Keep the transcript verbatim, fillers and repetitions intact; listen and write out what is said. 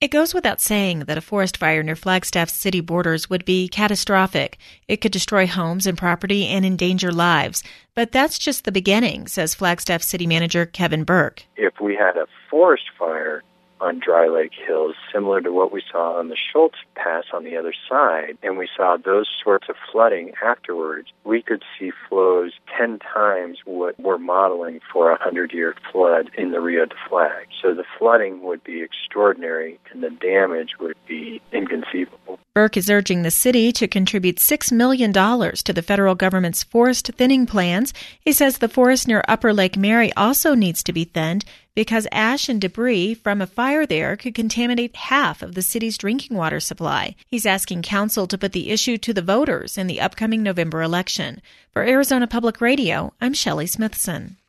It goes without saying that a forest fire near Flagstaff's city borders would be catastrophic. It could destroy homes and property and endanger lives. But that's just the beginning, says Flagstaff City Manager Kevin Burke. If we had a forest fire on Dry Lake Hills, similar to what we saw on the Schultz Pass on the other side, and we saw those sorts of flooding afterwards, we could see flows ten times what we're modeling for a hundred-year flood in the Rio de Flag. So the flooding would be extraordinary, and the damage would be inconceivable. Burke is urging the city to contribute six million dollars to the federal government's forest thinning plans. He says the forest near Upper Lake Mary also needs to be thinned because ash and debris from a fire there could contaminate half of the city's drinking water supply. He's asking council to put the issue to the voters in the upcoming November election. For Arizona Public Radio, I'm Shelley Smithson.